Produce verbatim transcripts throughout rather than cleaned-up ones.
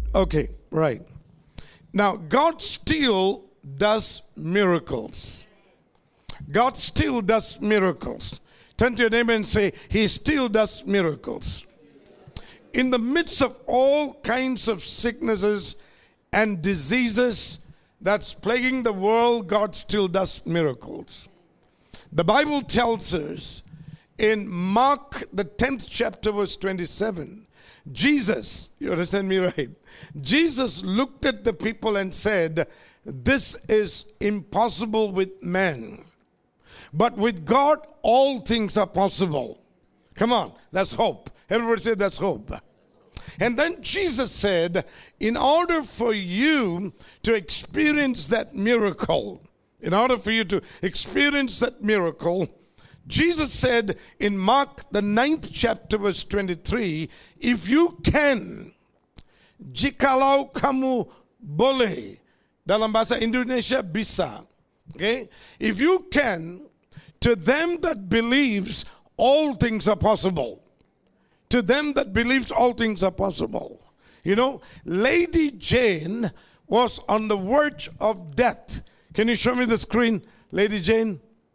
Okay, right. Now, God still does miracles. God still does miracles. Turn to your neighbor and say, He still does miracles. In the midst of all kinds of sicknesses and diseases that's plaguing the world, God still does miracles. The Bible tells us in Mark, the tenth chapter, verse twenty-seven, Jesus, you understand me right? Jesus looked at the people and said, this is impossible with men, but with God, all things are possible. Come on, that's hope. Everybody say that's hope. And then Jesus said, in order for you to experience that miracle, in order for you to experience that miracle, Jesus said in Mark, the ninth chapter, verse twenty-three, if you can, jikalau kamu boleh, dalam bahasa Indonesia bisa, okay? If you can, to them that believes, all things are possible. To them that believes, all things are possible. You know, Lady Jane was on the verge of death. Can you show me the screen, Lady Jane?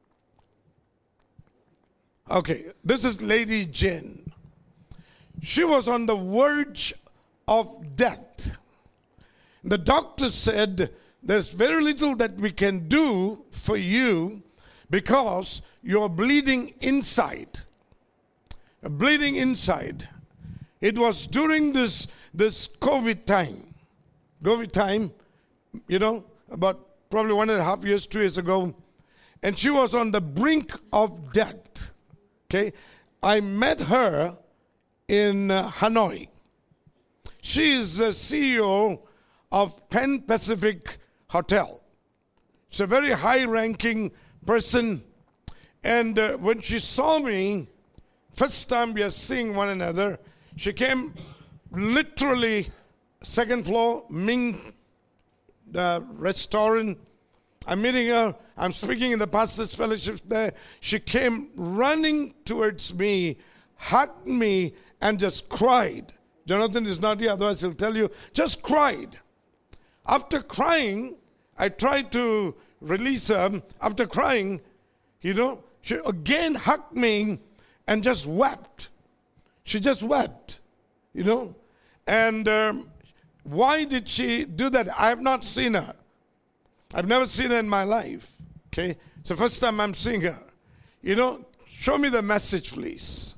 Okay, this is Lady Jane. She was on the verge of death. The doctor said, there's very little that we can do for you because you're bleeding inside. Bleeding inside. It was during this, this COVID time. COVID time, you know, about probably one and a half years, two years ago. And she was on the brink of death. Okay. I met her in uh, Hanoi. She is the C E O of Pan Pacific Hotel. She's a very high-ranking person. And uh, when she saw me, first time we are seeing one another, she came literally second floor, Ming uh, restaurant. I'm meeting her. I'm speaking in the pastor's fellowship there. She came running towards me, hugged me, and just cried. Jonathan is not here, otherwise he'll tell you. Just cried. After crying, I tried to release her. After crying, you know, she again hugged me and just wept. She just wept, you know. And um, why did she do that? I have not seen her. I've never seen her in my life. Okay, it's the first time I'm seeing her. You know, show me the message, please.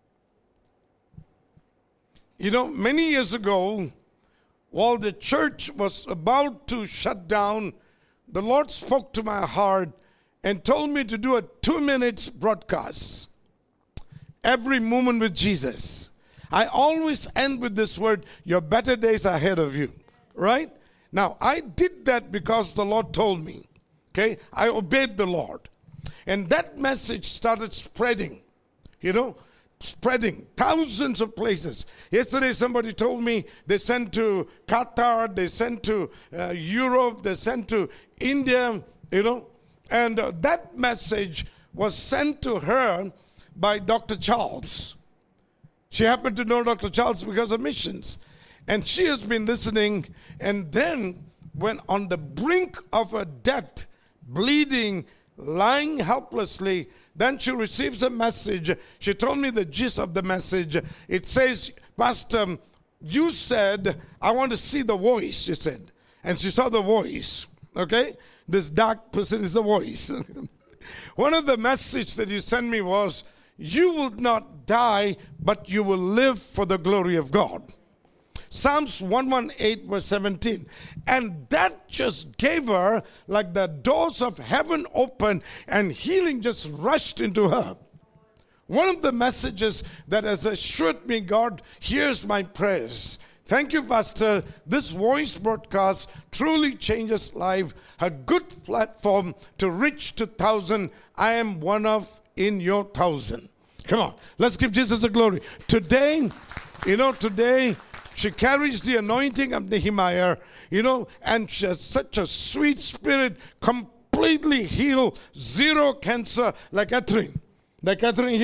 You know, many years ago, while the church was about to shut down, the Lord spoke to my heart and told me to do a two minutes broadcast. Every moment with Jesus. I always end with this word, your better days are ahead of you. Right? Now, I did that because the Lord told me. Okay? I obeyed the Lord. And that message started spreading. You know? Spreading. Thousands of places. Yesterday somebody told me they sent to Qatar, they sent to uh, Europe, they sent to India. You know? And uh, that message was sent to her by Doctor Charles. She happened to know Doctor Charles because of missions. And she has been listening. And then when on the brink of her death, bleeding, lying helplessly, then she receives a message. She told me the gist of the message. It says, Pastor, you said, I want to see the voice, she said. And she saw the voice. Okay? This dark person is the voice. One of the messages that you sent me was, you will not die, but you will live for the glory of God. Psalms one eighteen, verse seventeen. And that just gave her, like the doors of heaven opened, and healing just rushed into her. One of the messages that has assured me God hears my prayers. Thank you, Pastor. This voice broadcast truly changes life. A good platform to reach to thousand. I am one of in your thousand. Come on, let's give Jesus the glory. Today, you know, today she carries the anointing of Nehemiah, you know, and she has such a sweet spirit, completely healed, zero cancer, like Catherine. Like Catherine here,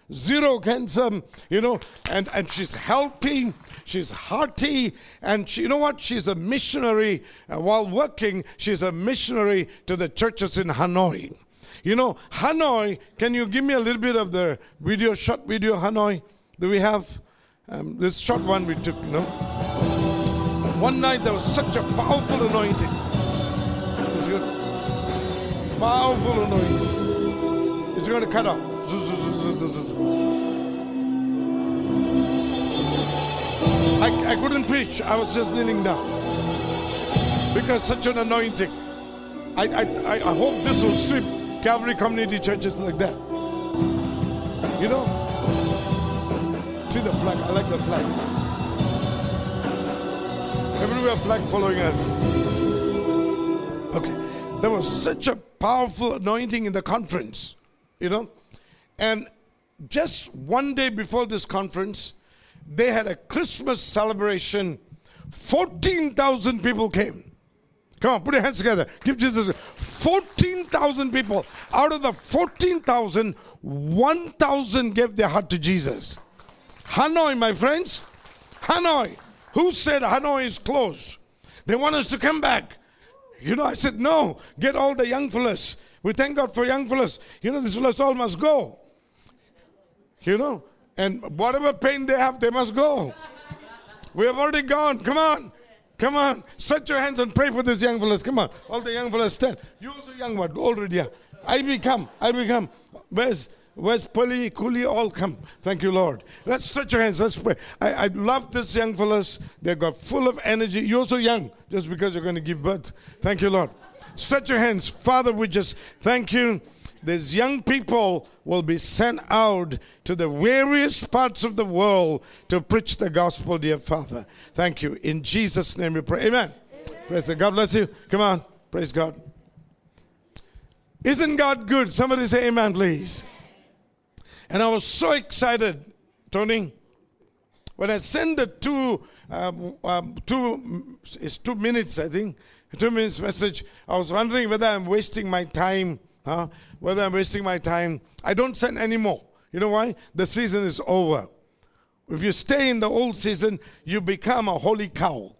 zero cancer, you know, and, and she's healthy, she's hearty, and she, you know what? She's a missionary. Uh, while working, she's a missionary to the churches in Hanoi. You know, Hanoi, can you give me a little bit of the video, short video, Hanoi? Do we have um, this short one we took, you know? One night there was such a powerful anointing. It was good. Powerful anointing. It's going to cut off. I, I couldn't preach. I was just kneeling down because such an anointing. I, I, I hope this will sweep Calvary community churches like that. You know? See the flag. I like the flag. Everywhere flag following us. Okay. There was such a powerful anointing in the conference. You know? And just one day before this conference, they had a Christmas celebration. fourteen thousand people came. Come on, put your hands together. Give Jesus. fourteen thousand people. Out of the fourteen thousand, one thousand gave their heart to Jesus. Hanoi, my friends. Hanoi. Who said Hanoi is closed? They want us to come back. You know, I said, no. Get all the young fellas. We thank God for young fellas. You know, these fellas all must go. You know, and whatever pain they have, they must go. We have already gone. Come on. Come on. Stretch your hands and pray for these young fellas. Come on. All the young fellas stand. You also young one. Already. Yeah. I will come. I will come. Where's, where's Pali, Kuli? All come. Thank you, Lord. Let's stretch your hands. Let's pray. I, I love these young fellas. They've got full of energy. You're so young just because you're going to give birth. Thank you, Lord. Stretch your hands. Father, we just thank you. These young people will be sent out to the various parts of the world to preach the gospel, dear Father. Thank you. In Jesus' name we pray. Amen. Amen. Praise God. God bless you. Come on. Praise God. Isn't God good? Somebody say amen, please. And I was so excited, Tony, when I sent the two, um, um, two, it's two minutes, I think, two minutes message. I was wondering whether I'm wasting my time. Huh? Whether I'm wasting my time. I don't send anymore. You know why? The season is over. If you stay in the old season, you become a holy cow.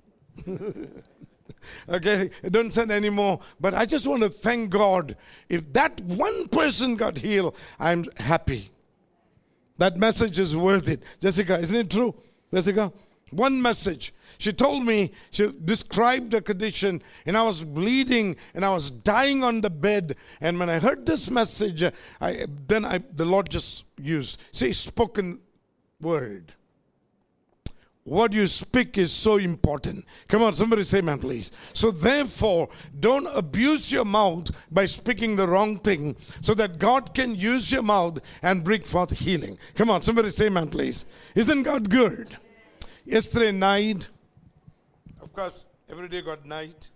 Okay? I don't send anymore. But I just want to thank God. If that one person got healed, I'm happy. That message is worth it. Jessica, isn't it true? Jessica? One message. She told me, she described the condition, and I was bleeding, and I was dying on the bed. And when I heard this message, I, then I, the Lord just used, see, spoken word. What you speak is so important. Come on, somebody say amen, please. So therefore, don't abuse your mouth by speaking the wrong thing, so that God can use your mouth and bring forth healing. Come on, somebody say amen, please. Isn't God good? Yesterday night, of course, every day got night.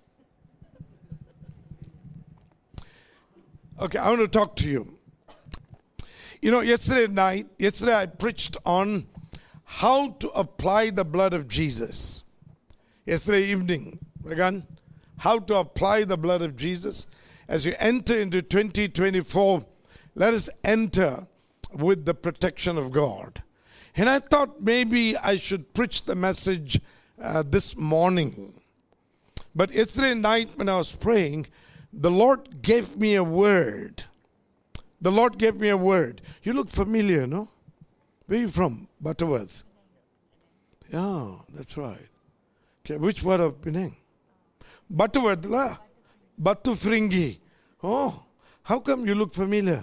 Okay, I want to talk to you. You know, yesterday night, yesterday I preached on how to apply the blood of Jesus. Yesterday evening, again, how to apply the blood of Jesus. As you enter into twenty twenty-four, let us enter with the protection of God. And I thought maybe I should preach the message uh, this morning. But yesterday night when I was praying, the Lord gave me a word. The Lord gave me a word. You look familiar, no? Where are you from? Butterworth. Yeah, that's right. Okay, which word of Penang? Butterworth, la. Batu Fringi. Oh, how come you look familiar?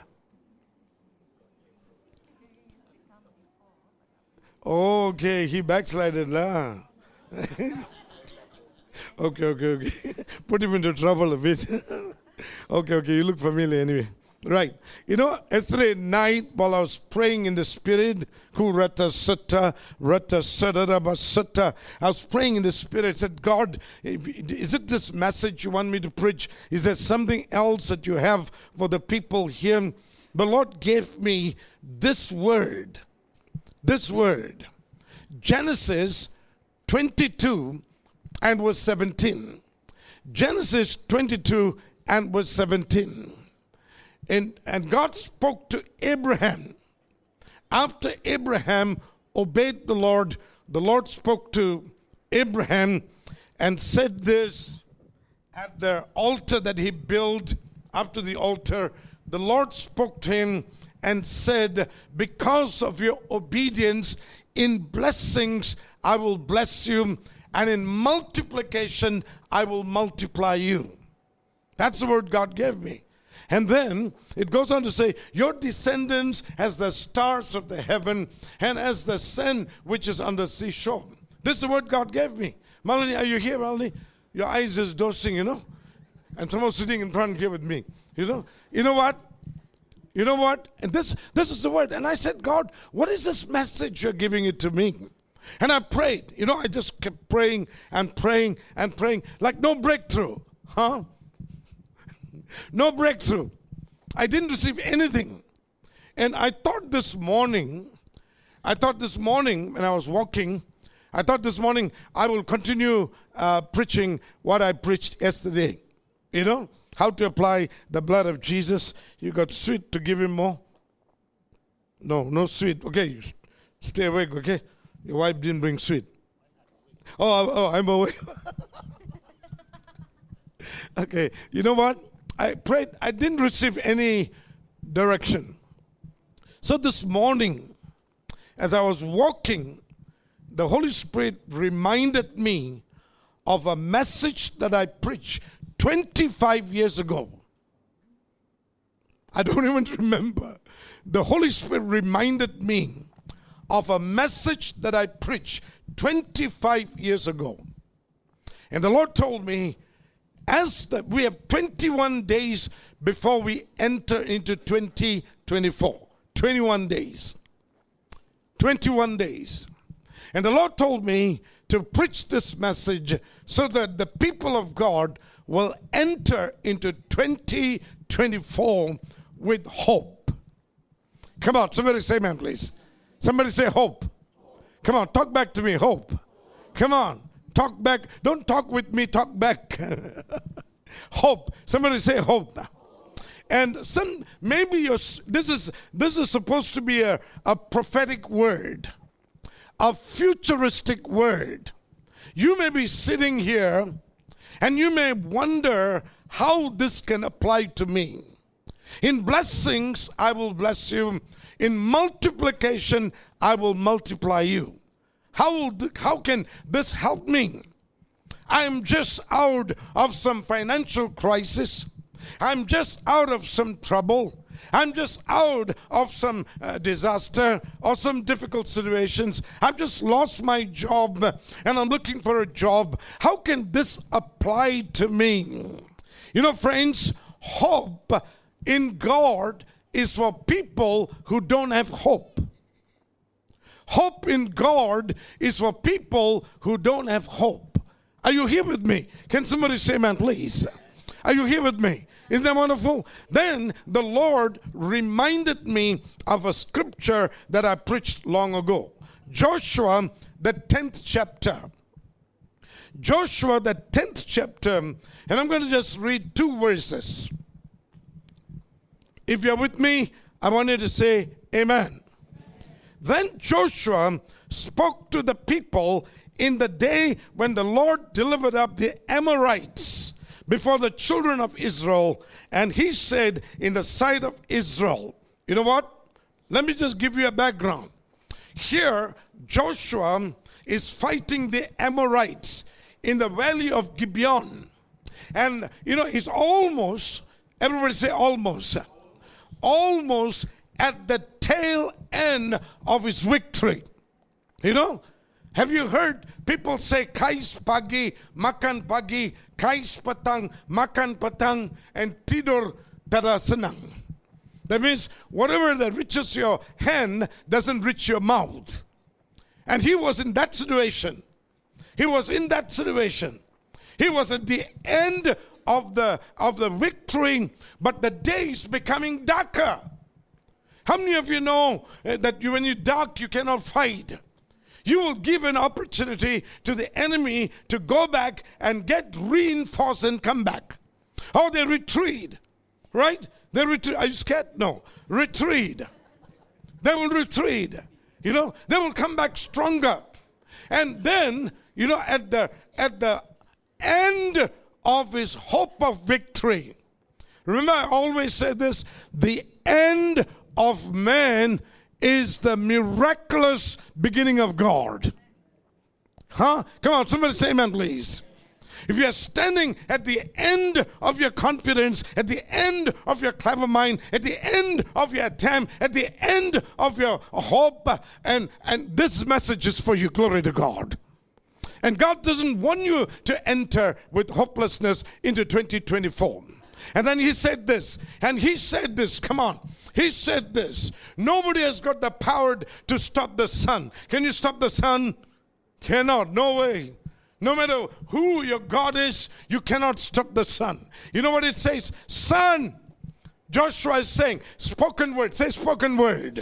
Okay, he backslided, lah. okay, okay, okay. Put him into trouble a bit. okay, okay, you look familiar anyway. Right. You know, yesterday night while I was praying in the Spirit, Kurata Sutta, Rata Sadaraba Sutta, I was praying in the Spirit. I said, God, is it this message you want me to preach? Is there something else that you have for the people here? The Lord gave me this word. This word. Genesis twenty-two and verse seventeen. Genesis twenty-two and verse seventeen. And, and God spoke to Abraham. after Abraham obeyed the Lord, the Lord spoke to Abraham and said this at the altar that he built. After the altar, the Lord spoke to him and said, because of your obedience, in blessings I will bless you, and in multiplication I will multiply you. That's the word God gave me. And then it goes on to say, your descendants as the stars of the heaven and as the sand which is on the seashore. This is the word God gave me. Melanie, are you here, Melanie? Your eyes is dosing, you know. And someone sitting in front here with me. You know, you know what? You know what? And this, this is the word. And I said, God, what is this message you're giving it to me? And I prayed. You know, I just kept praying and praying and praying. Like no breakthrough. Huh? No breakthrough. I didn't receive anything. And I thought this morning, I thought this morning when I was walking, I thought this morning I will continue uh, preaching what I preached yesterday. You know, how to apply the blood of Jesus. You got sweet to give him more? No, no sweet. Okay, you stay awake, okay? Your wife didn't bring sweet. Oh, oh I'm awake. Okay, you know what? I prayed, I didn't receive any direction. So this morning, as I was walking, the Holy Spirit reminded me of a message that I preached twenty-five years ago. I don't even remember. The Holy Spirit reminded me of a message that I preached twenty-five years ago. And the Lord told me, as the, we have twenty-one days before we enter into twenty twenty-four. twenty-one days. twenty-one days. And the Lord told me to preach this message so that the people of God will enter into twenty twenty-four with hope. Come on, somebody say amen, please. Somebody say hope. Come on, talk back to me, hope. Come on, talk back. Don't talk with me, talk back. Hope. Somebody say hope now. And some maybe you're, this is this is supposed to be a, a prophetic word, a futuristic word. You may be sitting here and you may wonder how this can apply to me. In blessings, I will bless you. In multiplication, I will multiply you. How will th- how can this help me? I'm just out of some financial crisis. I'm just out of some trouble. I'm just out of some uh, disaster or some difficult situations. I've just lost my job and I'm looking for a job. How can this apply to me? You know, friends, hope in God is for people who don't have hope. Hope in God is for people who don't have hope. Are you here with me? Can somebody say amen, please? Are you here with me? Isn't that wonderful? Then the Lord reminded me of a scripture that I preached long ago. Joshua, the tenth chapter. Joshua, the tenth chapter. And I'm going to just read two verses. If you're with me, I want you to say amen. Then Joshua spoke to the people in the day when the Lord delivered up the Amorites before the children of Israel, and he said in the sight of Israel, you know what? Let me just give you a background. Here, Joshua is fighting the Amorites in the valley of Gibeon. And, you know, he's almost, everybody say almost, almost at the tail end of his victory. You know? Have you heard people say, Kais pagi, makan pagi, kais patang, makan patang, and tidur tara senang. That means whatever that reaches your hand doesn't reach your mouth. And he was in that situation. He was in that situation. He was at the end of the, of the victory, but the day is becoming darker. How many of you know that you, when you're dark, you cannot fight? You will give an opportunity to the enemy to go back and get reinforced and come back. Or they retreat, right? They retreat. Are you scared? No. Retreat. They will retreat. You know, they will come back stronger. And then, you know, at the at the end of his hope of victory. Remember, I always say this, the end of man is the miraculous beginning of God. Huh? Come on, somebody say amen, please. If you're standing at the end of your confidence, at the end of your clever mind, at the end of your attempt, at the end of your hope, and, and this message is for you, glory to God. And God doesn't want you to enter with hopelessness into twenty twenty-four. And then he said this, and he said this, come on. He said this, nobody has got the power to stop the sun. Can you stop the sun? Cannot, no way. No matter who your God is, you cannot stop the sun. You know what it says? Sun. Joshua is saying, spoken word, say spoken word.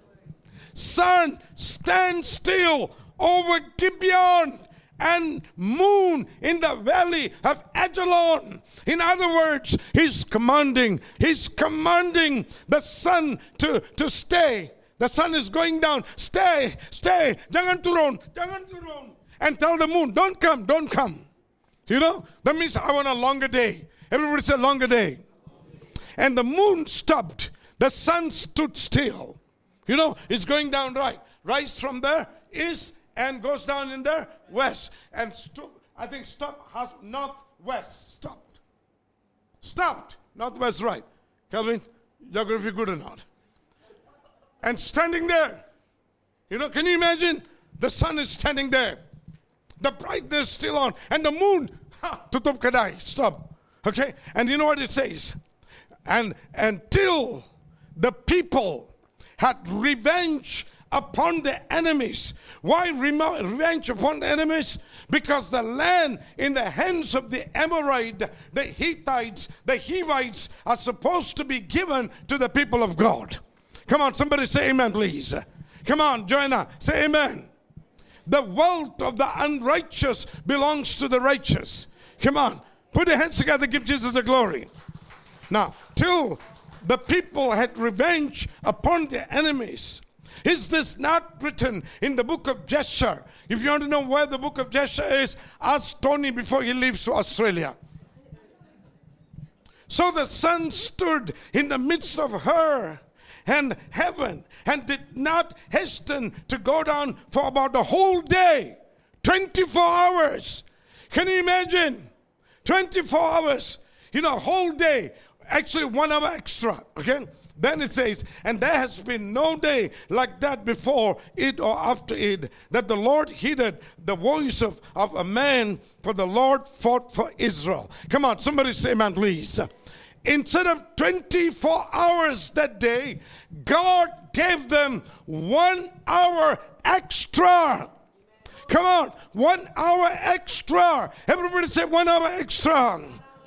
Sun, stand still over Gibeon, and moon in the valley of Ajalon. In other words, he's commanding, he's commanding the sun to, to stay. The sun is going down. Stay, stay. Jangan turun, jangan turun. And tell the moon, don't come, don't come. You know, that means I want a longer day. Everybody say longer day. And the moon stopped. The sun stood still. You know, it's going down right. Rise from there, east, and goes down in there, west. And st- I think stop, has northwest, stopped. Stopped, northwest, right. Calvin, geography good or not? And standing there, you know, can you imagine? The sun is standing there. The brightness still on. And the moon, ha, tutup kadai, stop. Okay? And you know what it says? And until the people had revenge upon the enemies. Why revenge upon the enemies? Because the land in the hands of the Amorite, the Hittites, the Hivites are supposed to be given to the people of God. Come on, somebody say amen, please. Come on, Joanna, say amen. The wealth of the unrighteous belongs to the righteous. Come on, put your hands together, give Jesus the glory. Now, till the people had revenge upon their enemies. Is this not written in the book of Jasher? If you want to know where the book of Jasher is, ask Tony before he leaves to Australia. So the sun stood in the midst of her and heaven and did not hasten to go down for about a whole day. twenty-four hours. Can you imagine? twenty-four hours. You know, a whole day. Actually, one hour extra. Okay? Then it says, and there has been no day like that before it or after it, that the Lord heeded the voice of, of a man, for the Lord fought for Israel. Come on, somebody say amen, please. Instead of twenty-four hours that day, God gave them one hour extra. Come on, one hour extra. Everybody say one hour extra.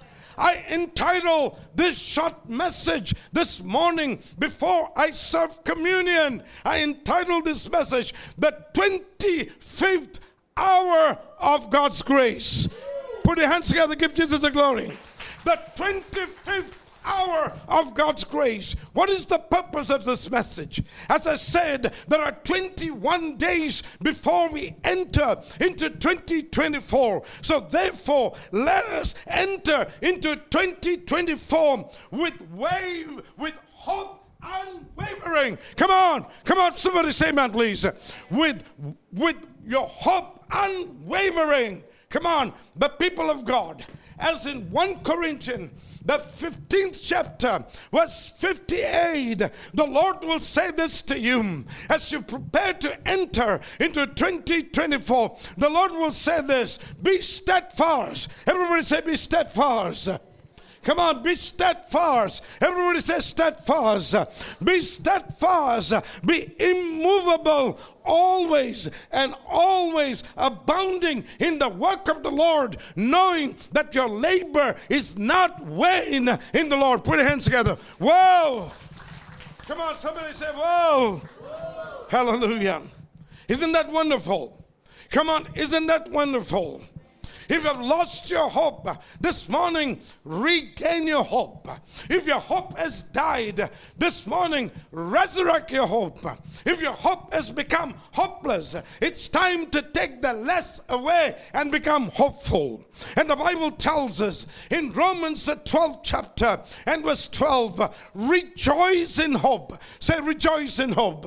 I entitle this short message this morning before I serve communion. I entitled this message, the twenty-fifth hour of God's grace. Put your hands together, give Jesus the glory. The twenty-fifth hour of God's grace. What is the purpose of this message? As I said, there are twenty-one days before we enter into twenty twenty-four. So therefore, let us enter into twenty twenty-four with wave, with hope unwavering. Come on, come on, somebody say amen, please. With, with your hope unwavering. Come on, the people of God. As in First Corinthians, the fifteenth chapter, verse fifty-eight, the Lord will say this to you as you prepare to enter into twenty twenty-four. The Lord will say this, be steadfast. Everybody say, be steadfast. Come on, be steadfast. Everybody say steadfast. Be steadfast. Be immovable. Always and always abounding in the work of the Lord, knowing that your labor is not vain in the Lord. Put your hands together. Whoa. Come on, somebody say, whoa. Whoa. Hallelujah. Isn't that wonderful? Come on, isn't that wonderful? If you have lost your hope this morning, regain your hope. If your hope has died this morning, resurrect your hope. If your hope has become hopeless, it's time to take the less away and become hopeful. And the Bible tells us in Romans the twelfth chapter and verse twelve, rejoice in hope. Say, rejoice in hope.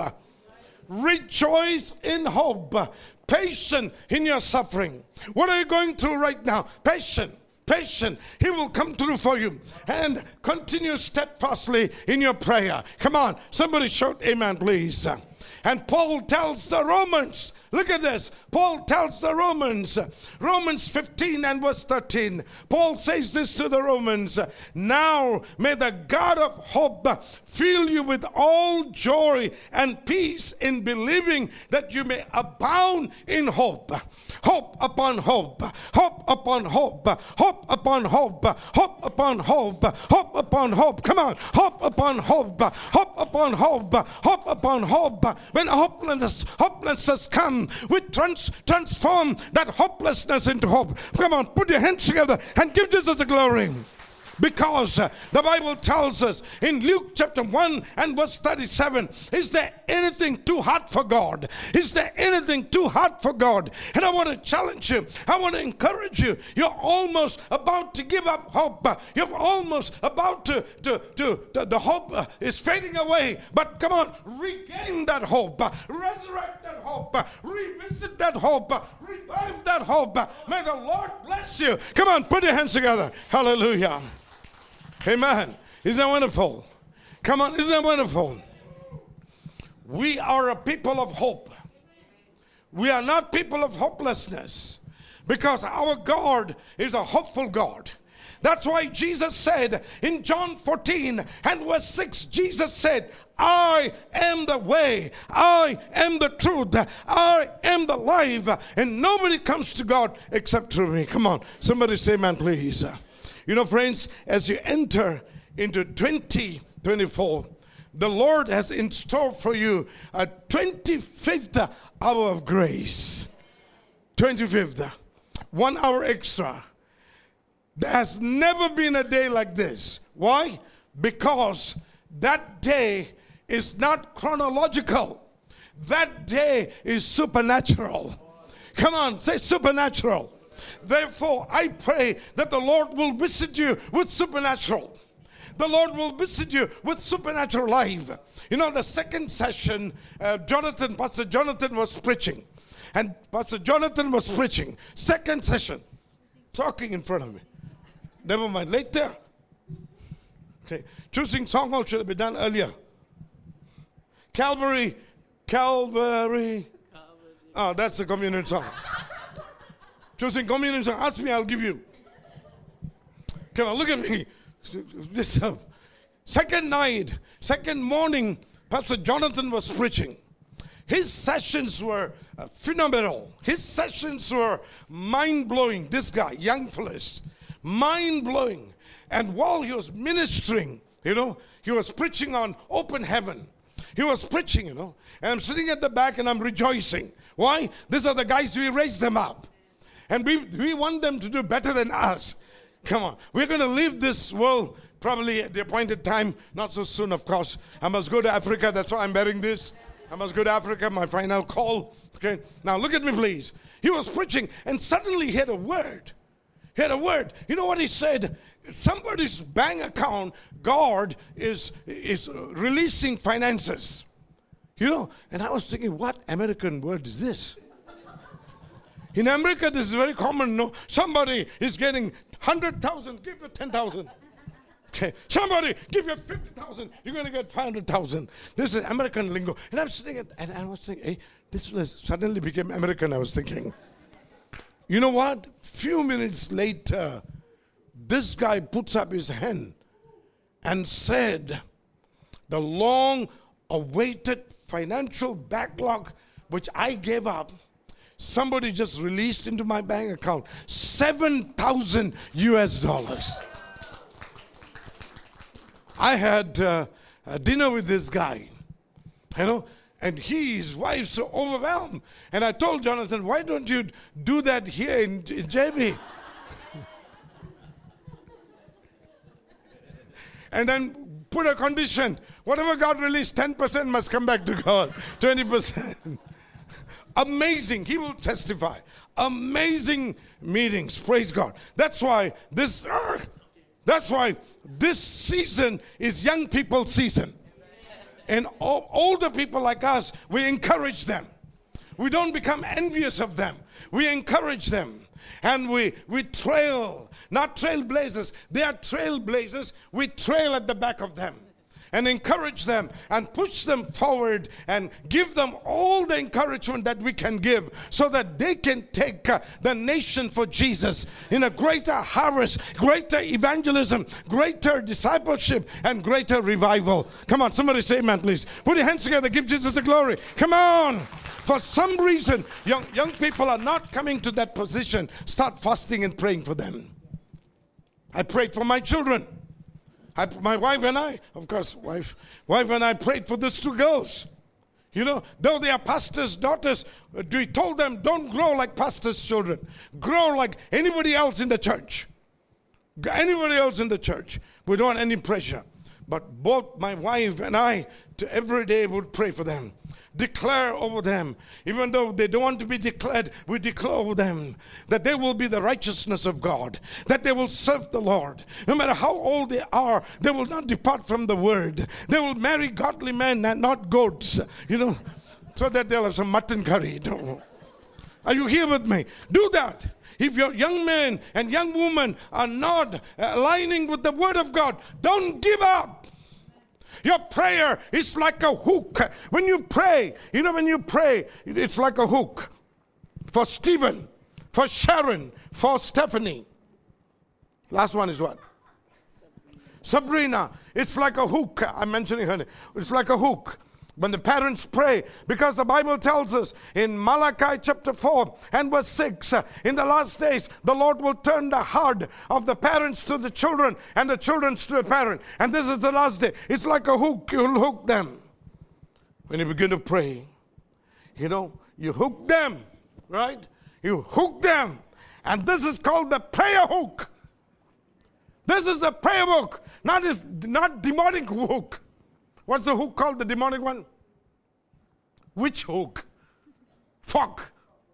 Rejoice in hope. Patient in your suffering. What are you going through right now? Patient. Patient. He will come through for you. And continue steadfastly in your prayer. Come on. Somebody shout amen, please. And Paul tells the Romans, look at this. Paul tells the Romans, Romans fifteen and verse thirteen. Paul says this to the Romans. Now may the God of hope fill you with all joy and peace in believing, that you may abound in hope. Hope upon hope. Hope upon hope. Hope upon hope. Hope upon hope. Hope upon hope. Come on. Hope upon hope. Hope upon hope. Hope upon hope. When hopelessness, hopelessness come, we trans, transform that hopelessness into hope. Come on, put your hands together and give Jesus the glory. Because uh, the Bible tells us in Luke chapter one and verse thirty-seven, is there anything too hard for God? Is there anything too hard for God? And I want to challenge you. I want to encourage you. You're almost about to give up hope. You're almost about to, to, to, to the hope is fading away. But come on, regain that hope. Resurrect that hope. Revisit that hope. Revive that hope. May the Lord bless you. Come on, put your hands together. Hallelujah. Amen. Isn't that wonderful? Come on, isn't that wonderful? We are a people of hope. We are not people of hopelessness, because our God is a hopeful God. That's why Jesus said in John fourteen and verse six, Jesus said, I am the way, I am the truth, I am the life, and nobody comes to God except through me. Come on, somebody say amen, please. You know, friends, as you enter into twenty twenty-four, the Lord has in store for you a twenty-fifth hour of grace. twenty-fifth. One hour extra. There has never been a day like this. Why? Because that day is not chronological. That day is supernatural. Come on, say supernatural. Therefore, I pray that the Lord will visit you with supernatural. The Lord will visit you with supernatural life. You know, the second session, uh, Jonathan, Pastor Jonathan was preaching. And Pastor Jonathan was preaching. Second session, talking in front of me. Never mind, later. Okay, choosing song should have been done earlier. Calvary, Calvary. Oh, that's a communion song. Choosing communion song. Ask me, I'll give you. Come on, look at me. This uh, second night, second morning, Pastor Jonathan was preaching. His sessions were uh, phenomenal. His sessions were mind-blowing. This guy, young fellas, mind-blowing. And while he was ministering, you know, he was preaching on open heaven. He was preaching, you know, and I'm sitting at the back and I'm rejoicing. Why? These are the guys, we raised them up. And we, we want them to do better than us. Come on. We're going to leave this world probably at the appointed time. Not so soon, of course. I must go to Africa. That's why I'm bearing this. I must go to Africa, my final call. Okay. Now look at me, please. He was preaching and suddenly he had a word. He had a word. You know what he said? Somebody's bank account, God is, is releasing finances. You know, and I was thinking, what American word is this? In America, this is very common. No, somebody is getting one hundred thousand, give you ten thousand. Okay, somebody give you fifty thousand, you're going to get five hundred thousand. This is American lingo. And I'm sitting at, and I was thinking, hey, this was suddenly became American, I was thinking. You know what? Few minutes later, this guy puts up his hand and said, the long-awaited financial backlog which I gave up, somebody just released into my bank account seven thousand U S dollars. I had uh, a dinner with this guy, you know, And he, his wife, so overwhelmed. And I told Jonathan, why don't you do that here in, in J B? And then put a condition. Whatever God released, ten percent must come back to God. twenty percent. Amazing. He will testify. Amazing meetings. Praise God. That's why this, uh, that's why this season is young people's season. And all, older people like us, we encourage them. We don't become envious of them. We encourage them. And we, we trail, not trailblazers. They are trailblazers. We trail at the back of them and encourage them and push them forward and give them all the encouragement that we can give so that they can take uh, the nation for Jesus in a greater harvest, greater evangelism, greater discipleship, and greater revival. Come on, somebody say amen, please. Put your hands together, give Jesus the glory. Come on. For some reason, young, young people are not coming to that position. Start fasting and praying for them. I prayed for my children. I, my wife and I, of course, wife, wife and I prayed for these two girls. You know, though they are pastors' daughters, we told them, don't grow like pastors' children. Grow like anybody else in the church. Anybody else in the church. We don't want any pressure. But both my wife and I, to every day would pray for them. Declare over them. Even though they don't want to be declared, we declare over them that they will be the righteousness of God. That they will serve the Lord. No matter how old they are, they will not depart from the word. They will marry godly men and not goats. You know, so that they'll have some mutton curry. Are you here with me? Do that. If your young men and young women are not aligning with the word of God, don't give up. Your prayer is like a hook. When you pray, you know, when you pray, it's like a hook. For Stephen, for Sharon, for Stephanie. Last one is what? Sabrina. It's like a hook. I'm mentioning her name. It's like a hook. When the parents pray, because the Bible tells us in Malachi chapter four and verse six, uh, in the last days, the Lord will turn the heart of the parents to the children and the children to the parent. And this is the last day. It's like a hook. You'll hook them. When you begin to pray, you know, you hook them, right? You hook them. And this is called the prayer hook. This is a prayer hook, not, this, not demonic hook. What's the hook called, the demonic one? Witch hook. Fuck.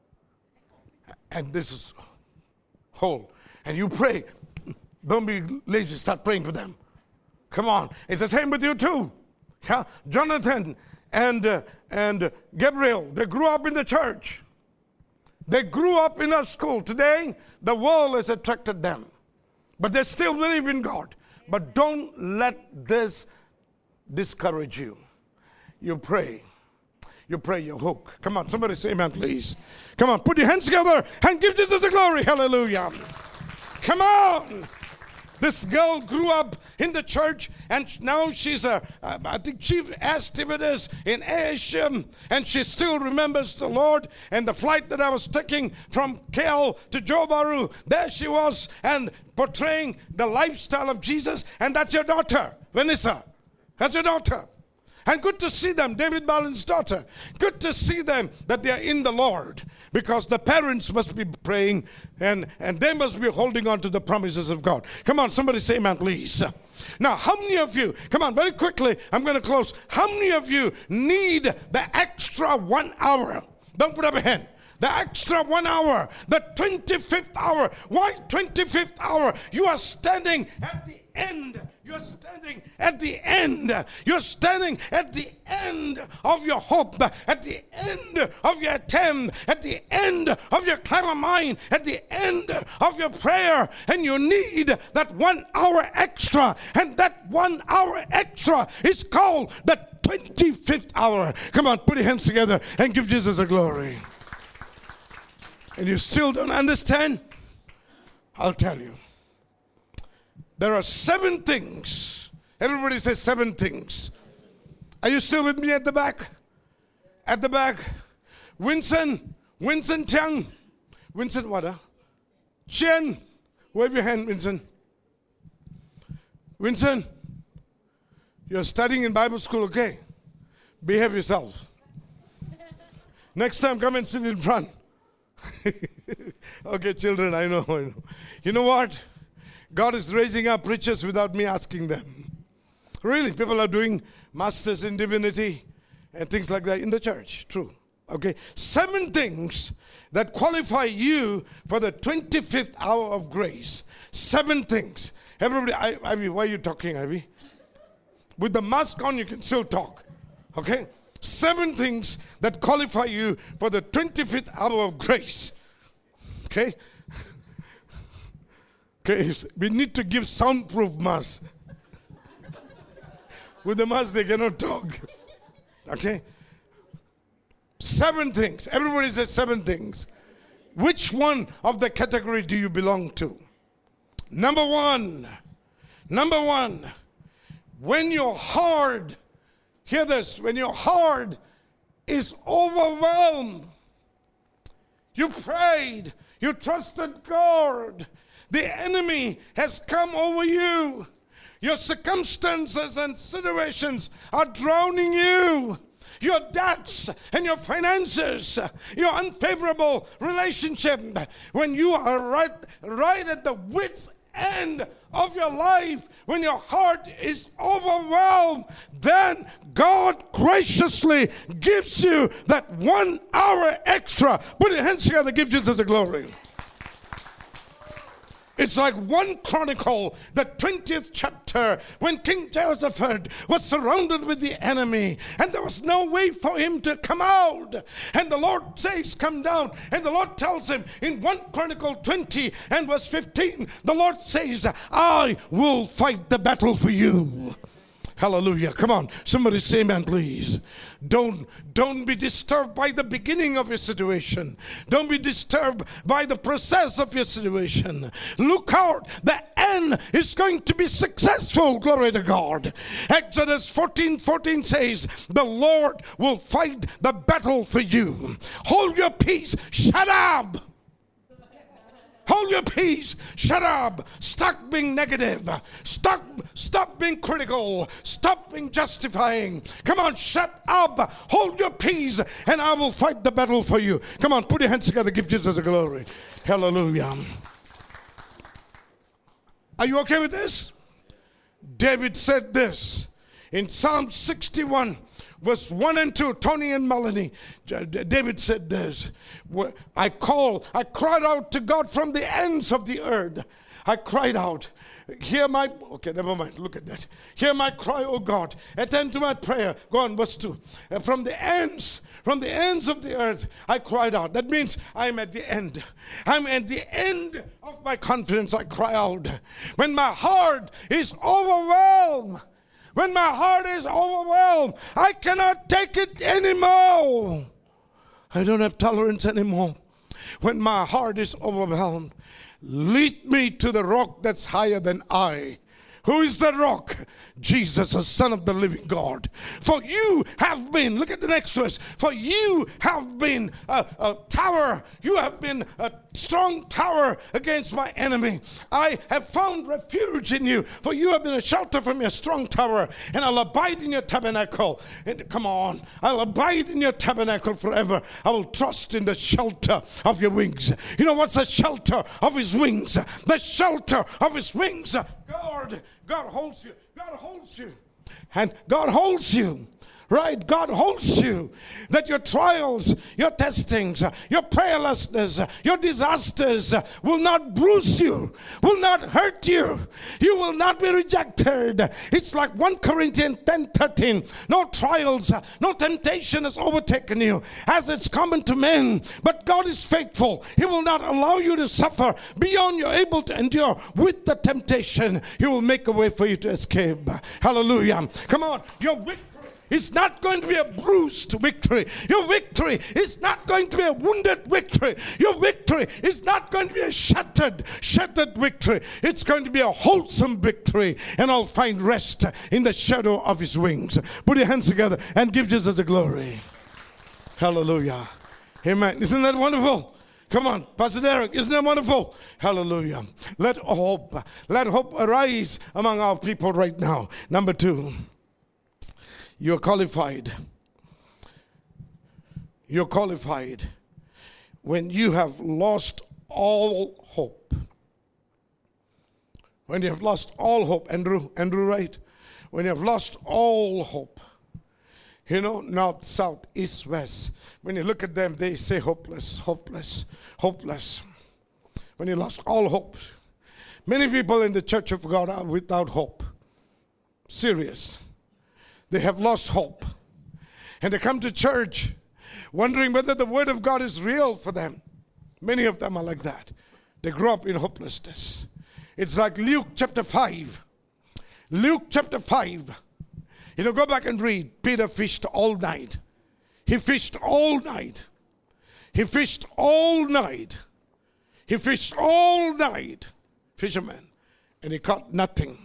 And this is whole. And you pray. Don't be lazy. Start praying for them. Come on. It's the same with you too. Yeah? Jonathan and, uh, and Gabriel, they grew up in the church. They grew up in a school. Today, the world has attracted them. But they still believe in God. But don't let this discourage you. You pray. You pray your hook. Come on, somebody say amen, please. Come on, put your hands together and give Jesus the glory. Hallelujah. Come on. This girl grew up in the church, and now she's a, a I think, chief air stewardess in Asia, and she still remembers the Lord. And the flight that I was taking from K L to Johor Bahru, there she was, and portraying the lifestyle of Jesus. And that's your daughter, Vanessa. That's your daughter. And good to see them, David Balin's daughter. Good to see them that they are in the Lord. Because the parents must be praying and, and they must be holding on to the promises of God. Come on, somebody say amen, please. Now, how many of you, come on, very quickly, I'm going to close. How many of you need the extra one hour? Don't put up a hand. The extra one hour, the twenty-fifth hour. Why twenty-fifth hour? You are standing at the end. You're standing at the end. You're standing at the end of your hope, at the end of your attempt, at the end of your clever mind, at the end of your prayer. And you need that one hour extra. And that one hour extra is called the twenty-fifth hour. Come on, put your hands together and give Jesus a glory. And you still don't understand? I'll tell you. There are seven things. Everybody says seven things. Are you still with me at the back? At the back. Vincent. Vincent Chang. Vincent what? Huh? Chen. Wave your hand, Vincent. Vincent. You're studying in Bible school, okay? Behave yourself. Next time, come and sit in front. Okay, children, I know, I know. You know what? God is raising up preachers without me asking them. Really, people are doing masters in divinity and things like that in the church. True. Okay, seven things that qualify you for the twenty-fifth hour of grace. Seven things. Everybody, I, Ivy, why are you talking, Ivy? With the mask on, you can still talk. Okay? Seven things that qualify you for the twenty-fifth hour of grace. Okay? Okay, we need to give soundproof mask. With the mask, they cannot talk. Okay? Seven things. Everybody says seven things. Which one of the category do you belong to? Number one. Number one. When your heart, hear this, when your heart is overwhelmed, you prayed, you trusted God, the enemy has come over you, your circumstances and situations are drowning you. Your debts and your finances, your unfavorable relationship, when you are right, right at the wit's end of your life, when your heart is overwhelmed, then God graciously gives you that one hour extra. Put your hands together, give Jesus the glory. It's like First Chronicle, the twentieth chapter, when King Jehoshaphat was surrounded with the enemy and there was no way for him to come out. And the Lord says, come down. And the Lord tells him in First Chronicle twenty and verse fifteen, the Lord says, I will fight the battle for you. Hallelujah. Come on. Somebody say amen, please. Don't, don't be disturbed by the beginning of your situation. Don't be disturbed by the process of your situation. Look out. The end is going to be successful. Glory to God. Exodus fourteen fourteen says, the Lord will fight the battle for you. Hold your peace. Shut up. Hold your peace. Shut up. Stop being negative. Stop, stop being critical. Stop being justifying. Come on, shut up. Hold your peace and I will fight the battle for you. Come on, put your hands together. Give Jesus the glory. Hallelujah. Are you okay with this? David said this in Psalm sixty-one. Verse one and two, Tony and Melanie, David said this, I call, I cried out to God from the ends of the earth. I cried out, hear my, okay, never mind, look at that. Hear my cry, O God, attend to my prayer. Go on, verse two. From the ends, from the ends of the earth, I cried out. That means I'm at the end. I'm at the end of my confidence, I cry out. When my heart is overwhelmed, when my heart is overwhelmed, I cannot take it anymore. I don't have tolerance anymore. When my heart is overwhelmed, lead me to the rock that's higher than I. Who is the rock? Jesus, the Son of the living God. For you have been, look at the next verse, for you have been a, a tower, you have been a strong tower against my enemy. I have found refuge in you, for you have been a shelter from your strong tower, and I'll abide in your tabernacle. And come on, I'll abide in your tabernacle forever. I will trust in the shelter of your wings. You know what's the shelter of his wings? The shelter of his wings. God, God holds you. God holds you. And God holds you. Right? God holds you. That your trials, your testings, your prayerlessness, your disasters will not bruise you, will not hurt you. You will not be rejected. It's like First Corinthians ten thirteen. No trials, no temptation has overtaken you as it's common to men. But God is faithful. He will not allow you to suffer beyond you're able to endure. With the temptation, He will make a way for you to escape. Hallelujah. Come on. Your victory it's not going to be a bruised victory. Your victory is not going to be a wounded victory. Your victory is not going to be a shattered, shattered victory. It's going to be a wholesome victory. And I'll find rest in the shadow of His wings. Put your hands together and give Jesus the glory. Hallelujah. Amen. Isn't that wonderful? Come on, Pastor Derek, isn't that wonderful? Hallelujah. Let hope, let hope arise among our people right now. Number two. You're qualified. you're qualified when you have lost all hope. When you have lost all hope. Andrew, Andrew, right? When you have lost all hope. You know, north, south, east, west. When you look at them, they say hopeless, hopeless, hopeless. When you lost all hope. Many people in the church of God are without hope. Serious. They have lost hope. And they come to church wondering whether the word of God is real for them. Many of them are like that. They grow up in hopelessness. It's like Luke chapter five. Luke chapter five. You know, go back and read. Peter fished all night. He fished all night. He fished all night. He fished all night. Fisherman. And he caught nothing.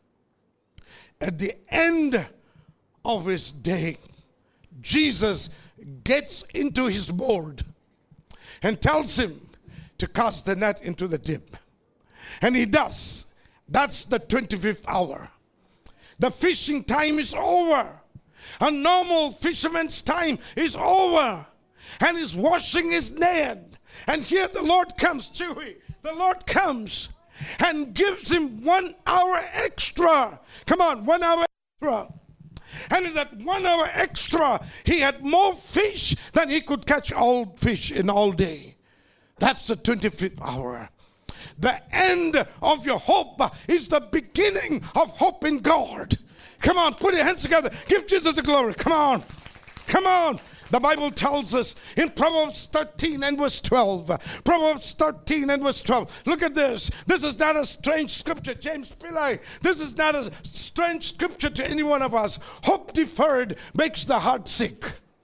At the end of his day, Jesus gets into his boat and tells him to cast the net into the deep. And he does. That's the twenty-fifth hour. The fishing time is over. A normal fisherman's time is over. And he's washing his net. And here the Lord comes, Chewy. The Lord comes and gives him one hour extra. Come on, one hour extra. And in that one hour extra, he had more fish than he could catch all fish in all day. That's the twenty-fifth hour. The end of your hope is the beginning of hope in God. Come on, put your hands together. Give Jesus a glory. Come on. Come on. The Bible tells us in Proverbs thirteen and verse twelve. Proverbs thirteen and verse twelve. Look at this. This is not a strange scripture. James Pillai. This is not a strange scripture to any one of us. Hope deferred makes the heart sick.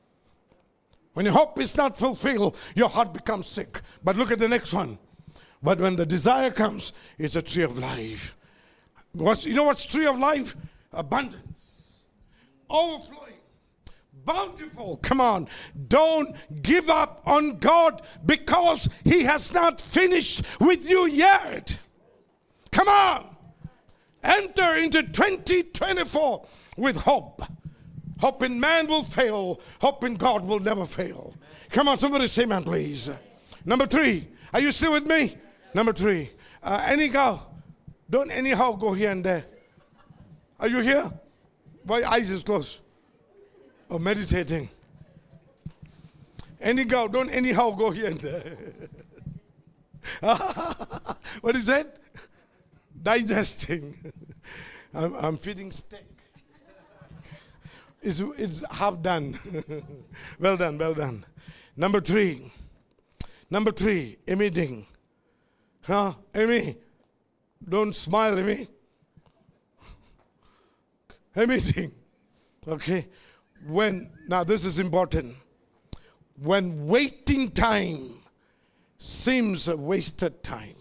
When your hope is not fulfilled, your heart becomes sick. But look at the next one. But when the desire comes, it's a tree of life. What's, you know what's tree of life? Abundance. Overflowing. Bountiful. Come on. Don't give up on God because He has not finished with you yet. Come on. Enter into twenty twenty-four with hope. Hope in man will fail. Hope in God will never fail. Come on, somebody say amen, please. Number three. Are you still with me? Number three. Uh, anyhow, don't anyhow go here and there. Are you here? Why your eyes is closed? Or meditating. Anyhow, don't anyhow go here and there. What is that? Digesting. I'm, I'm feeding steak. It's, it's half done. Well done, well done. Number three. Number three, emitting. Huh? Amy, don't smile, Amy. Emitting. Okay. When, now this is important. When waiting time seems a wasted time.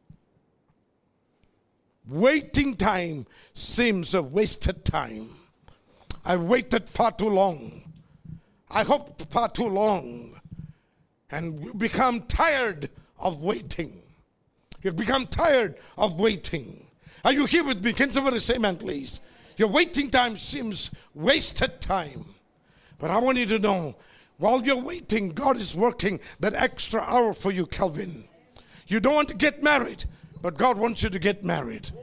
Waiting time seems a wasted time. I waited far too long. I hoped far too long. And you become tired of waiting. You've become tired of waiting. Are you here with me? Can somebody say amen, please? Your waiting time seems wasted time. But I want you to know, while you're waiting, God is working that extra hour for you, Calvin. You don't want to get married, but God wants you to get married.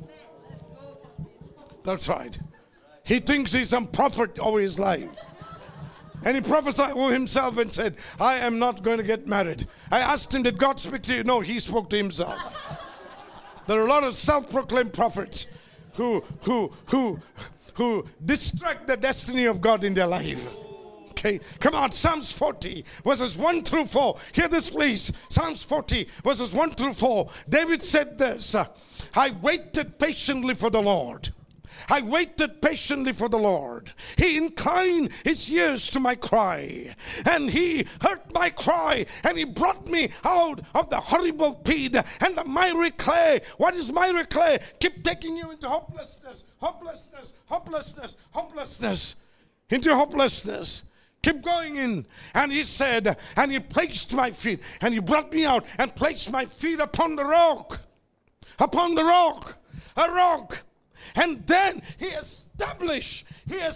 That's right. He thinks he's some prophet over his life. And he prophesied over himself and said, I am not going to get married. I asked him, did God speak to you? No, he spoke to himself. There are a lot of self-proclaimed prophets who, who, who, who distract the destiny of God in their life. Okay, come on, Psalms forty, verses one through four. Hear this, please. Psalms forty, verses one through four. David said this, I waited patiently for the Lord. I waited patiently for the Lord. He inclined his ears to my cry, and he heard my cry, and he brought me out of the horrible pit and the miry clay. What is miry clay? Keep taking you into hopelessness, hopelessness, hopelessness, hopelessness, into hopelessness. Keep going in. And he said, and he placed my feet, and he brought me out and placed my feet upon the rock, upon the rock, a rock. And then he established, he established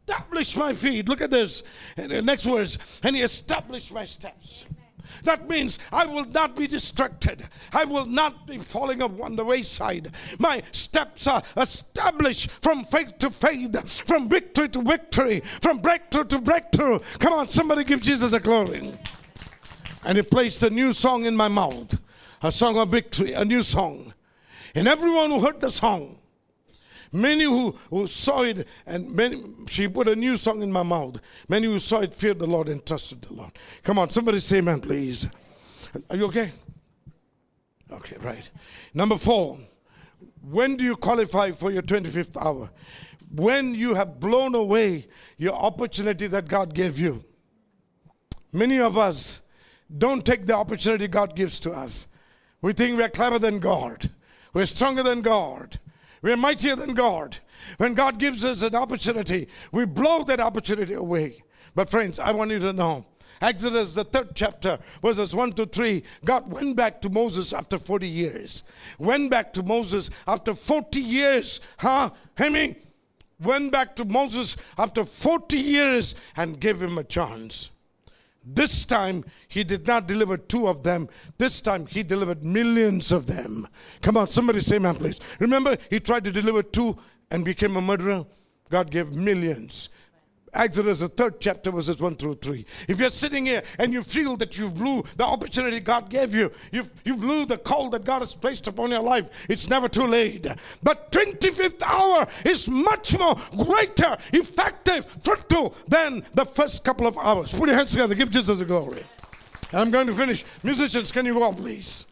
established my feet. Look at this. And the next verse. And he established my steps. That means I will not be distracted. I will not be falling on the wayside. My steps are established from faith to faith, from victory to victory, from breakthrough to breakthrough. Come on, somebody give Jesus a glory. And he placed a new song in my mouth, a song of victory, a new song. And everyone who heard the song, many who, who saw it, and many, she put a new song in my mouth. Many who saw it feared the Lord and trusted the Lord. Come on, somebody say amen, please. Are you okay? Okay, right. Number four, when do you qualify for your twenty-fifth hour? When you have blown away your opportunity that God gave you. Many of us don't take the opportunity God gives to us. We think we're clever than God. We're stronger than God. We're mightier than God. When God gives us an opportunity, we blow that opportunity away. But friends, I want you to know, Exodus, the third chapter, verses one to three, God went back to Moses after forty years. Went back to Moses after forty years. Huh? Hemi? Went back to Moses after forty years and gave him a chance. This time, he did not deliver two of them. This time, he delivered millions of them. Come on, somebody say amen, please. Remember, he tried to deliver two and became a murderer. God gave millions. Exodus, the third chapter, verses one through three. If you're sitting here and you feel that you blew the opportunity God gave you, you, you blew the call that God has placed upon your life, it's never too late. But twenty-fifth hour is much more greater, effective, fruitful than the first couple of hours. Put your hands together. Give Jesus the glory. And I'm going to finish. Musicians, can you go up, please?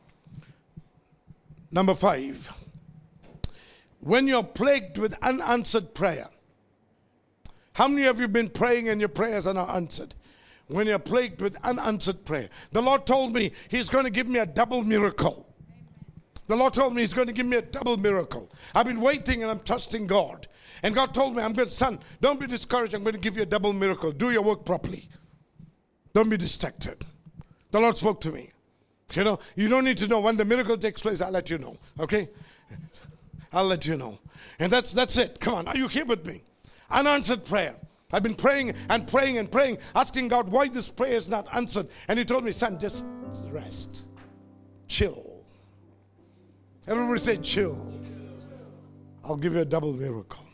Number five. When you're plagued with unanswered prayer. How many of you have been praying and your prayers are not answered? When you're plagued with unanswered prayer. The Lord told me He's going to give me a double miracle. The Lord told me He's going to give me a double miracle. I've been waiting and I'm trusting God. And God told me, I'm going to, son, don't be discouraged. I'm going to give you a double miracle. Do your work properly. Don't be distracted. The Lord spoke to me. You know, you don't need to know when the miracle takes place. I'll let you know. Okay? I'll let you know. And that's that's it. Come on. Are you here with me? Unanswered prayer. I've been praying and praying and praying, asking God why this prayer is not answered. And He told me, son, just rest. Chill. Everybody say chill. I'll give you a double miracle.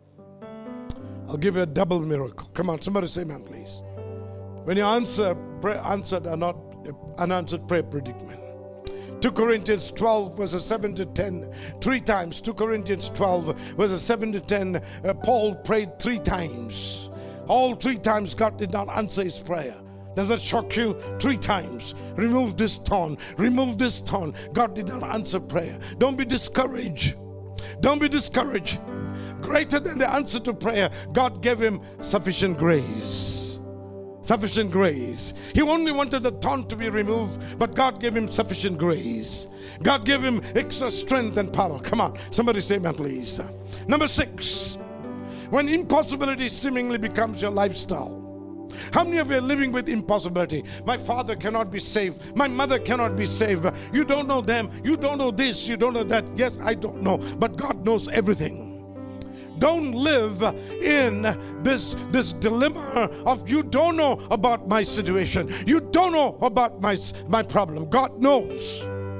I'll give you a double miracle. Come on, somebody say amen, please. When you answer, pray, answered are not unanswered prayer predicament. two Corinthians twelve, verses seven to ten, three times. two Corinthians twelve, verses seven to ten, uh, Paul prayed three times. All three times God did not answer his prayer. Does that shock you? Three times. Remove this thorn. Remove this thorn. God did not answer prayer. Don't be discouraged. Don't be discouraged. Greater than the answer to prayer, God gave him sufficient grace. Sufficient grace. He only wanted the thorn to be removed, but God gave him sufficient grace. God gave him extra strength and power. Come on, somebody say amen, please. Number six, when impossibility seemingly becomes your lifestyle. How many of you are living with impossibility? My father cannot be saved. My mother cannot be saved. You don't know them. You don't know this. You don't know that. Yes, I don't know. But God knows everything. Don't live in this, this dilemma of you don't know about my situation. You don't know about my, my problem. God knows.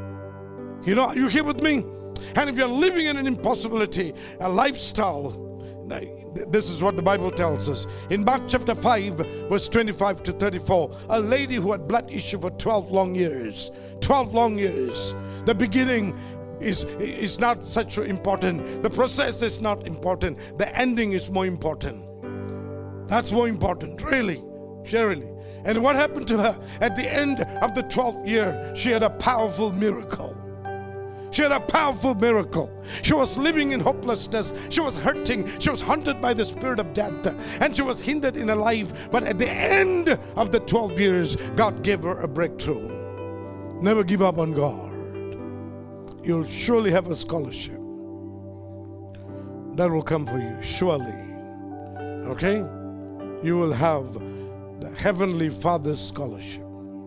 You know, are you here with me? And if you're living in an impossibility, a lifestyle, this is what the Bible tells us. In Mark chapter five, verse twenty-five to thirty-four, a lady who had blood issue for twelve long years. twelve long years. The beginning is, is not such important. The process is not important. The ending is more important. That's more important, really, surely. And what happened to her? At the end of the twelfth year, she had a powerful miracle. She had a powerful miracle. She was living in hopelessness. She was hurting. She was haunted by the spirit of death. And she was hindered in her life. But at the end of the twelve years, God gave her a breakthrough. Never give up on God. You'll surely have a scholarship. That will come for you, surely. Okay? You will have the Heavenly Father's scholarship.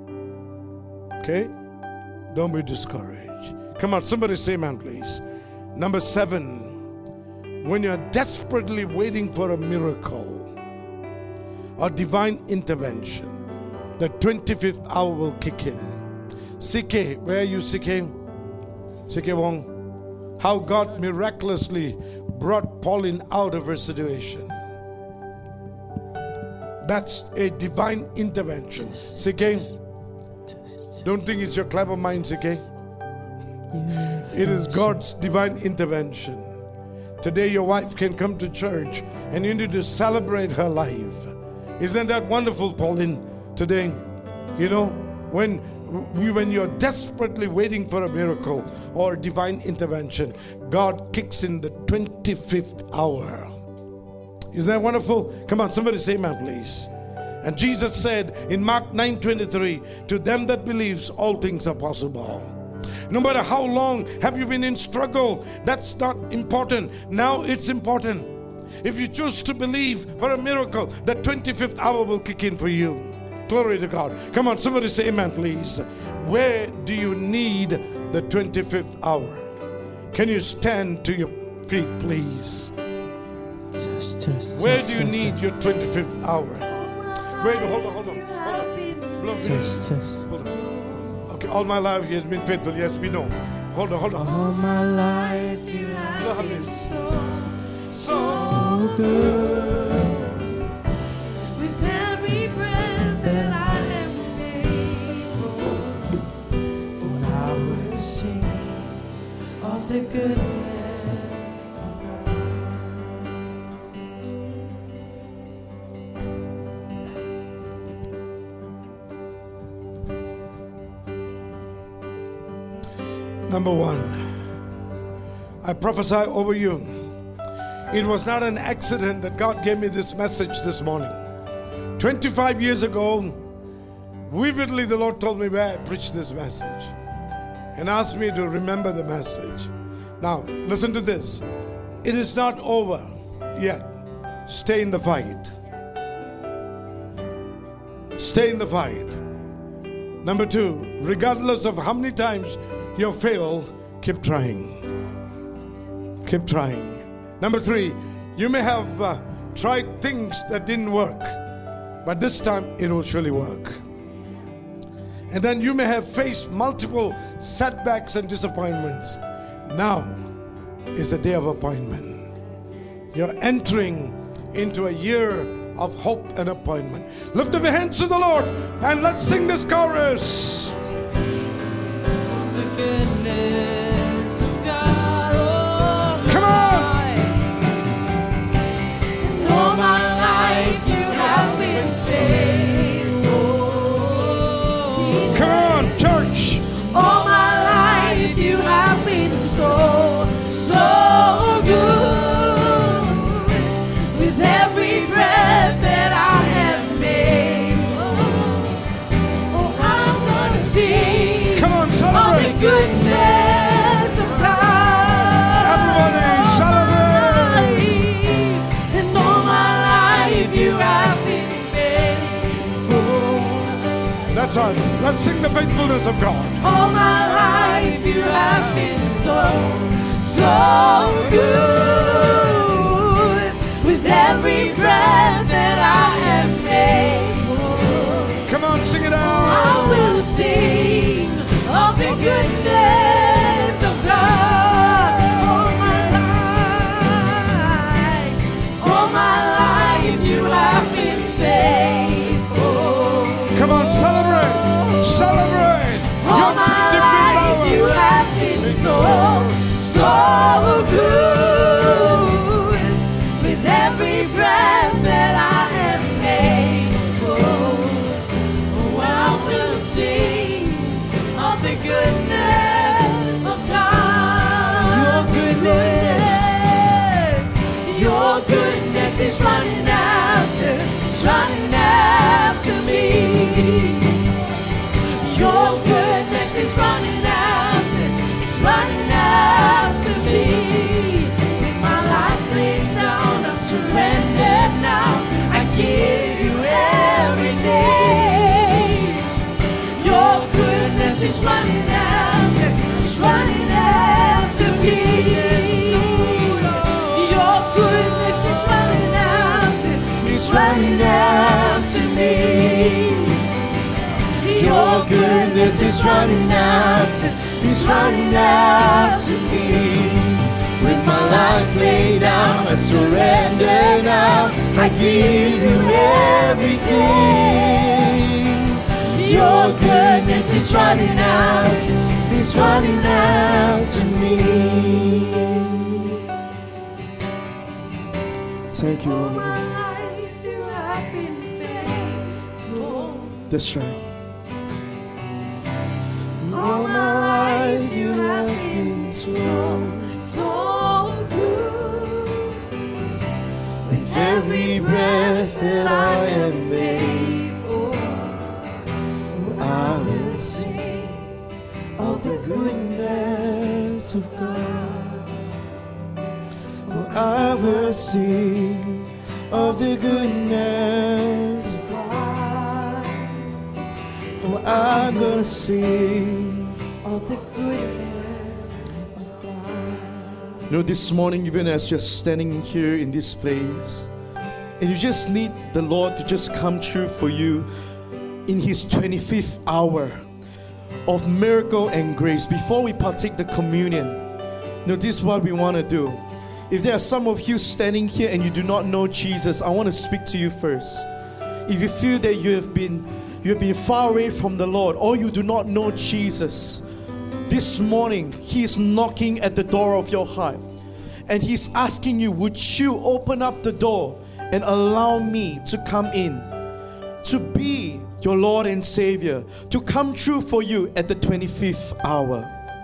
Okay? Don't be discouraged. Come on, somebody say amen, please. Number seven, when you're desperately waiting for a miracle or divine intervention, the twenty-fifth hour will kick in. C K, where are you, C K? C K Wong. How God miraculously brought Pauline out of her situation. That's a divine intervention. C K, don't think it's your clever mind, C K. It is God's divine intervention. Today your wife can come to church and you need to celebrate her life. Isn't that wonderful, Pauline? Today, you know, when we, when you're desperately waiting for a miracle or divine intervention, God kicks in the twenty-fifth hour. Isn't that wonderful? Come on, somebody say amen, please. And Jesus said in Mark nine twenty-three, to them that believes, all things are possible. No matter how long have you been in struggle, that's not important. Now it's important. If you choose to believe for a miracle, the twenty-fifth hour will kick in for you. Glory to God. Come on, somebody say amen, please. Where do you need the twenty-fifth hour? Can you stand to your feet, please? Test, test, Where test, do you test, need test. your twenty-fifth hour? Wait, hold on, hold on, hold on. Blow, Test, test. hold on. Okay, all my life he has been faithful. Yes, we know. Hold on, hold on. All my life you have Love been this. so, So so good. With every breath that I am able, And I will sing of the goodness of God. number one, I prophesy over you. It was not an accident that God gave me this message this morning. twenty-five years ago, vividly the Lord told me where I preached this message and asked me to remember the message. Now, listen to this. It is not over yet. Stay in the fight. Stay in the fight. Number two, regardless of how many times you have failed, keep trying. Keep trying. Number three, you may have uh, tried things that didn't work, but this time it will surely work. And then you may have faced multiple setbacks and disappointments. Now is the day of appointment. You're entering into a year of hope and appointment. Lift up your hands to the Lord and let's sing this chorus. the goodness of God. Oh, Come on. And all my life you have been faithful. Jesus. Come on, church. All my life you have been so, so good. With every breath that I have made, oh, I'm gonna sing Come on, of the celebrate. goodness of God. Everybody celebrate. And all my life you have been faithful. That's right. Let's sing the faithfulness of God. All my life you have been so, so good. With every breath that I have made, Come on, sing it I out. will sing of the goodness of God. All my life, all my life you have been faithful. Come on, celebrate. Celebrate. All Your my twenty-fifth life you hour. have been so, so good. With every breath that I have made, oh, I will sing of the goodness of God. Your goodness, your goodness is running after, is running after me. Your goodness is running after, it's running after me. With my life laid down, I'm surrendered now. I give you everything. Your goodness is running after, it's running after me. Your running after me. Your goodness is running after, is running after me. With my life laid down, I surrender now. I give you everything. Your goodness is running after, is running after me. Thank you, All Lord. my life you have been faithful. That's right. All my life you have been so, so good. With every breath that I am able, I will sing of the goodness of God. I will sing of the goodness of God. God. I'm gonna sing Of the goodness of God. You know, this morning, even as you're standing here in this place, and you just need the Lord to just come true for you in His twenty-fifth hour of miracle and grace. Before we partake the communion, you know, this is what we want to do. If there are some of you standing here and you do not know Jesus, I want to speak to you first. If you feel that you have been you have been far away from the Lord, or you do not know Jesus, this morning He is knocking at the door of your heart, and He's asking you, would you open up the door and allow me to come in, to be your Lord and Savior, to come true for you at the twenty-fifth hour.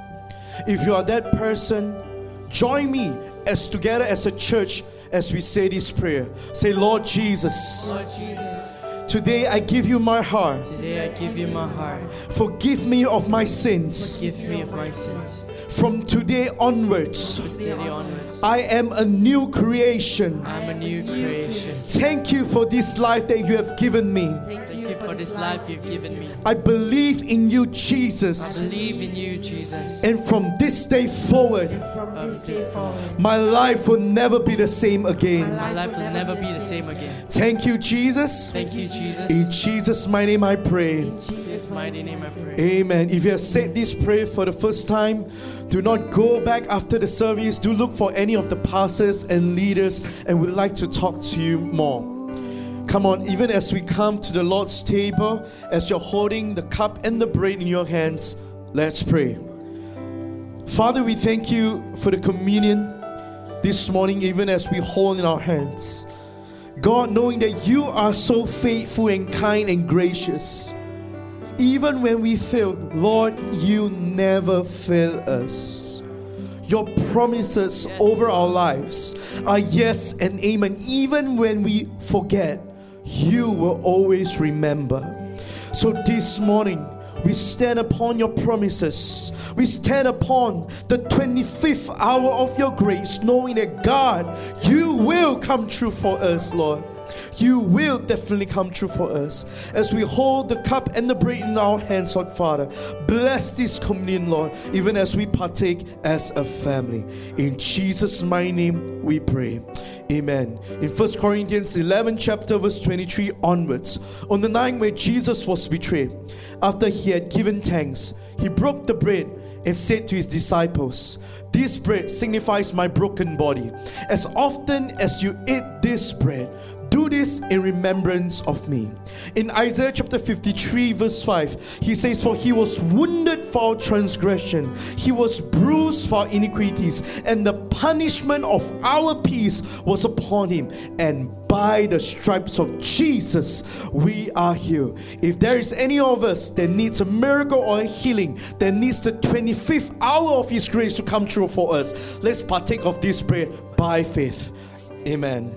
If you are that person, join me as together as a church as we say this prayer. Say, Lord Jesus, Lord Jesus, today I give you my heart. today I give you my heart. Forgive me of my sins. Forgive me of my sins. From today onwards, From today onwards, I am a new creation. I'm a new creation. Thank you for this life that you have given me. Thank you for this life you've given me. I believe in you, I Jesus. believe in you, Jesus. And from this day forward, From this day forward, my life will never be the same again. My life will never be the same again. Thank you, Jesus. Thank you, Jesus. In Jesus' mighty name I pray. In Jesus' mighty name I pray. Amen. If you have said this prayer for the first time, do not go back after the service. Do look for any of the pastors and leaders, and we'd like to talk to you more. Come on, even as we come to the Lord's table, as you're holding the cup and the bread in your hands, let's pray. Father, we thank you for the communion this morning, even as we hold in our hands. God, knowing that you are so faithful and kind and gracious, even when we fail, Lord, you never fail us. Your promises Yes. over our lives are yes and amen. Even when we forget, you will always remember. So this morning, we stand upon your promises. We stand upon the twenty-fifth hour of your grace, knowing that God, you will come true for us, Lord. You will definitely come true for us. As we hold the cup and the bread in our hands, Lord Father, bless this communion, Lord, even as we partake as a family. In Jesus' mighty name we pray. Amen. In First Corinthians eleven chapter verse twenty-three onwards, on the night where Jesus was betrayed, after he had given thanks, he broke the bread and said to his disciples, "This bread signifies my broken body. As often as you eat this bread, do this in remembrance of me." In Isaiah chapter fifty-three verse five, he says, "For he was wounded for our transgression, he was bruised for our iniquities, and the punishment of our peace was upon him, and by the stripes of Jesus we are healed." If there is any of us that needs a miracle or a healing, that needs the twenty-fifth hour of his grace to come true for us, let's partake of this bread by faith. Amen.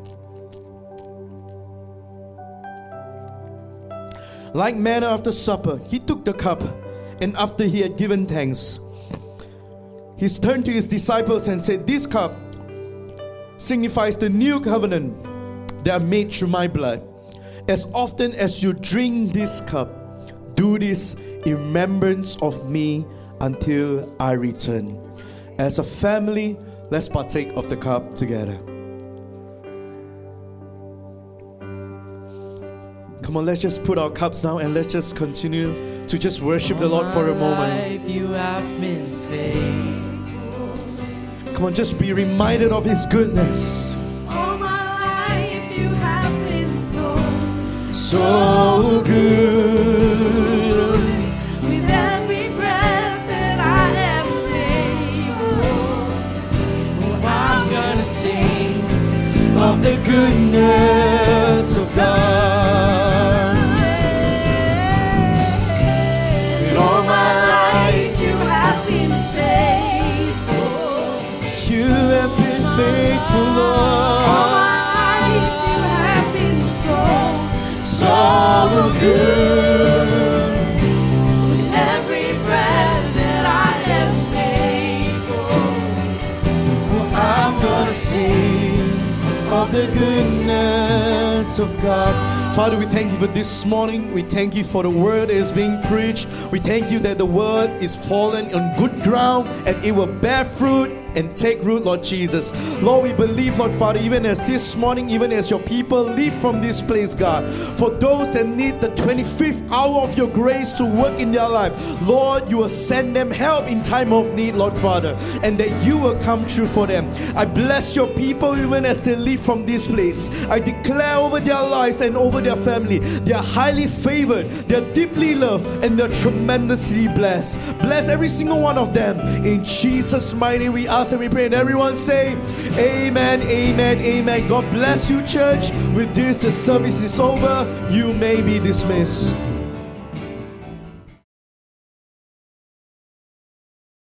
Like manna after supper, he took the cup, and after he had given thanks, he turned to his disciples and said, "This cup signifies the new covenant that are made through my blood. As often as you drink this cup, do this in remembrance of me until I return." As a family, let's partake of the cup together. Come on, let's just put our cups down and let's just continue to just worship the Lord for a moment. Life you have been faithful. Come on, just be reminded of His goodness. All my life you have been so, So good. with every breath that I am able. I'm gonna sing Of the goodness of God. In all my life, You have been faithful. you have been faithful, All Lord. my life you have been so, So good. with every breath that I am able. I'm gonna sing of the goodness of God. Father, we thank you for this morning. We thank you for the word that is being preached. We thank you that the word is fallen on good ground and it will bear fruit and take root, Lord Jesus. Lord, we believe, Lord Father, even as this morning, even as your people leave from this place, God, for those that need the twenty-fifth hour of your grace to work in their life, Lord, you will send them help in time of need, Lord Father, and that you will come true for them. I bless your people even as they leave from this place. I declare over their lives and over their family, they are highly favored, they are deeply loved, and they are tremendously blessed. Bless every single one of them. In Jesus' mighty name we ask and we pray, and everyone say amen, amen, amen. God bless you, church. With this, the service is over. You may be dismissed.